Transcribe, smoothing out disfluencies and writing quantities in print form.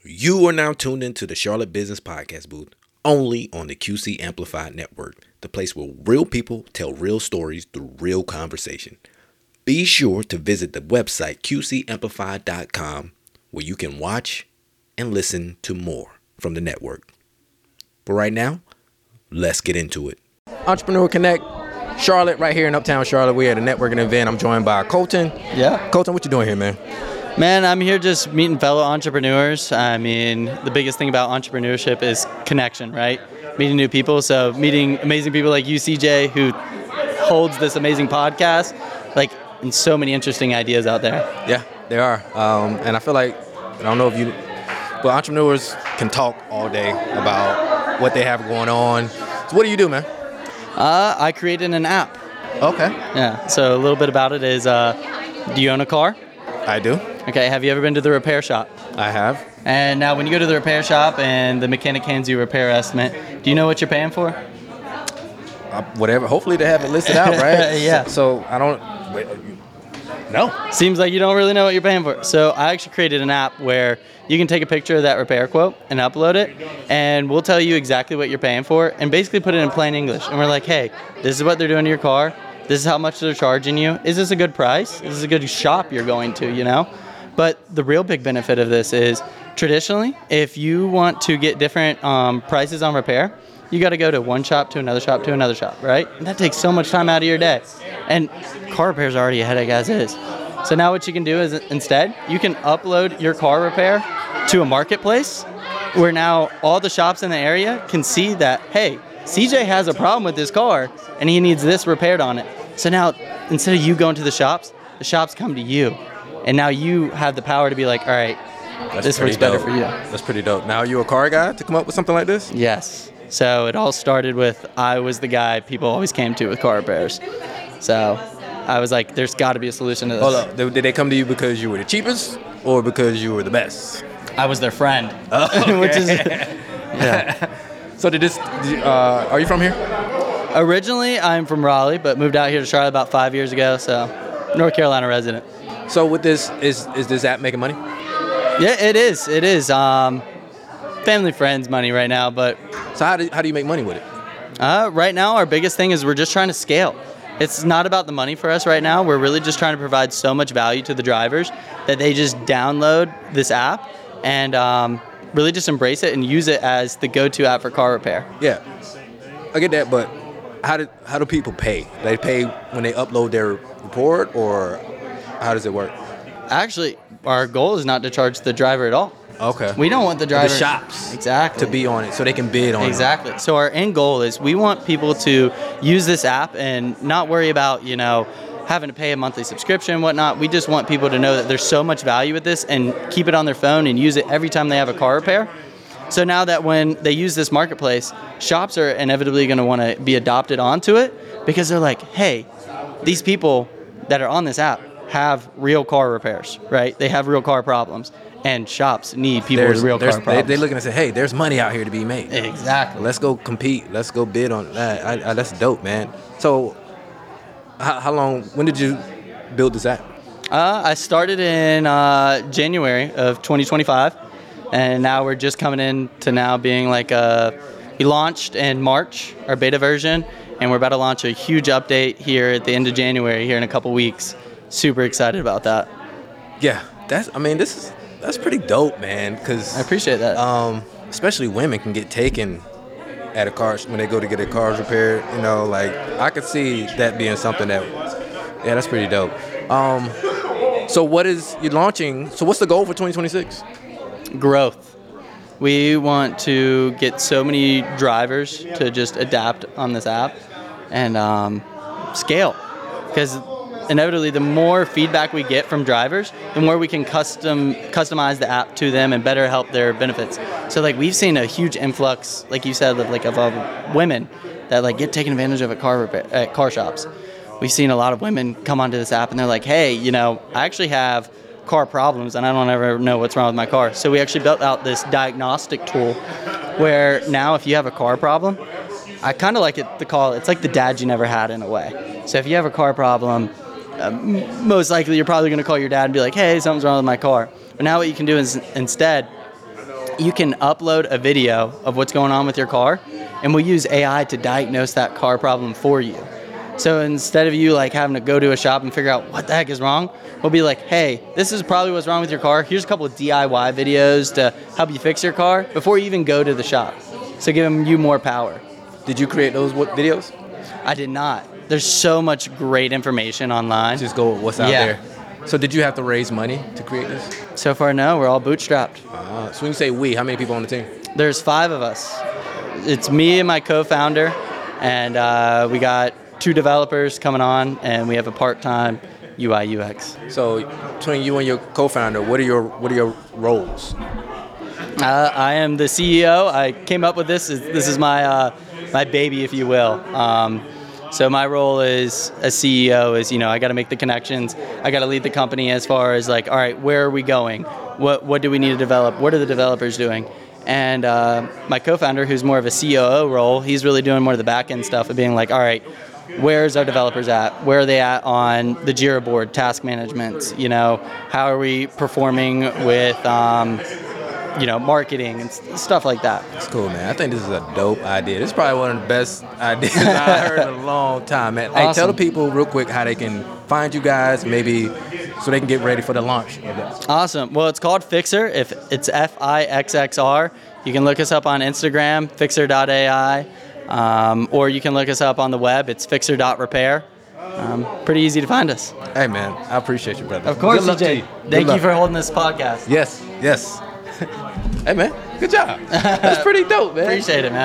You are now tuned into the Charlotte Business Podcast booth, only on the QC Amplified Network, the place where real people tell real stories through real conversation. Be sure to visit the website qcamplified.com, where you can watch and listen to more from the network. But right now, let's get into it. Entrepreneur Connect, Charlotte, right here in Uptown Charlotte. We're at a networking event. I'm joined by Colton. Yeah. Colton, what you doing here, man? Man, I'm here just meeting fellow entrepreneurs. I mean, the biggest thing about entrepreneurship is connection, right? Meeting new people. So meeting amazing people like you, CJ, who holds this amazing podcast, and so many interesting ideas out there. Yeah, there are. And I feel like, I don't know if you, but entrepreneurs can talk all day about what they have going on. So what do you do, man? I created an app. Okay. Yeah. So a little bit about it is, do you own a car? I do. Okay. Have you ever been to the repair shop? I have. And now when you go to the repair shop and the mechanic hands you a repair estimate, do you know what you're paying for? Whatever. Hopefully they have it listed out, right? Yeah. So I don't. Wait, no. Seems like you don't really know what you're paying for. So I actually created an app where you can take a picture of that repair quote and upload it, and we'll tell you exactly what you're paying for and basically put it in plain English. And we're like, hey, this is what they're doing to your car. This is how much they're charging you. Is this a good price? Is this a good shop you're going to, you know? But the real big benefit of this is traditionally, if you want to get different prices on repair, you got to go to one shop to another shop to another shop, right? And that takes so much time out of your day. And car repair is already a headache as is. So now what you can do is instead, you can upload your car repair to a marketplace where now all the shops in the area can see that, hey, CJ has a problem with his car and he needs this repaired on it. So now instead of you going to the shops come to you. And now you have the power to be like, all right, this works better for you. That's pretty dope. Now, are you a car guy to come up with something like this? Yes. So it all started with I was the guy people always came to with car repairs. So I was like, there's got to be a solution to this. Hold up. Did they come to you because you were the cheapest or because you were the best? I was their friend. Oh, okay. Which is, yeah. So are you from here? Originally, I'm from Raleigh, but moved out here to Charlotte about 5 years ago. So North Carolina resident. So with this, is this app making money? Yeah, it is. It is. Family, friends money right now, but. So how do you make money with it? Right now, our biggest thing is we're just trying to scale. It's not about the money for us right now. We're really just trying to provide so much value to the drivers that they just download this app and really just embrace it and use it as the go-to app for car repair. Yeah, I get that, but how do people pay? They pay when they upload their report, or how does it work? Actually, our goal is not to charge the driver at all. Okay. We don't want the driver. The shops. Exactly. To be on it so they can bid on it. Exactly. So our end goal is we want people to use this app and not worry about, having to pay a monthly subscription and whatnot. We just want people to know that there's so much value with this and keep it on their phone and use it every time they have a car repair. So now that when they use this marketplace, shops are inevitably going to want to be adopted onto it because they're like, hey, these people that are on this app have real car repairs, right? They have real car problems. And shops need people with real car problems. They're looking and say, hey, there's money out here to be made. Exactly. Let's go compete. Let's go bid on that. That's dope, man. So when did you build this app? I started in January of 2025. And now we're just coming in to now being we launched in March, our beta version. And we're about to launch a huge update here at the end of January, here in a couple weeks. Super excited about that. Yeah, that's pretty dope, man. Because I appreciate that. Especially women can get taken at a car when they go to get their cars repaired. I could see that being something that's pretty dope. So what is you launching? So what's the goal for 2026? Growth. We want to get so many drivers to just adapt on this app and scale, because inevitably, the more feedback we get from drivers, the more we can customize the app to them and better help their benefits. So, we've seen a huge influx, like you said, of women that get taken advantage of at car shops. We've seen a lot of women come onto this app and they're like, hey, I actually have car problems and I don't ever know what's wrong with my car. So we actually built out this diagnostic tool where now if you have a car problem, I kind of like it to call it's like the dad you never had in a way. So if you have a car problem, most likely you're probably going to call your dad and be like, hey, something's wrong with my car. But now what you can do is instead, you can upload a video of what's going on with your car, and we'll use AI to diagnose that car problem for you. So instead of you like having to go to a shop and figure out what the heck is wrong, we'll be like, hey, this is probably what's wrong with your car. Here's a couple of DIY videos to help you fix your car before you even go to the shop. So giving you more power. Did you create those videos? I did not. There's so much great information online. Just go with what's out there. So did you have to raise money to create this? So far, no. We're all bootstrapped. So when you say we, how many people on the team? There's 5 of us. It's me and my co-founder, and we got 2 developers coming on, and we have a part-time UI UX. So between you and your co-founder, what are your roles? I am the CEO. I came up with this. This is my my baby, if you will. So my role as CEO is, I got to make the connections. I got to lead the company as far as like, all right, where are we going? What do we need to develop? What are the developers doing? And my co-founder, who's more of a COO role, he's really doing more of the back-end stuff of being like, all right, where's our developers at? Where are they at on the Jira board, task management? How are we performing with marketing and stuff like that. It's cool, man. I think this is a dope idea. This is probably one of the best ideas I heard in a long time, man. Awesome. Hey, tell the people real quick how they can find you guys, maybe so they can get ready for the launch. Awesome. Well, it's called Fixer. If it's FIXXR. You can look us up on Instagram, fixer.ai, or you can look us up on the web. It's fixer.repair. Pretty easy to find us. Hey, man. I appreciate you, brother. Of course, Good luck to CJ. you. Thank you for holding this podcast. Yes. Hey, man. Good job. That's pretty dope, man. Appreciate it, man.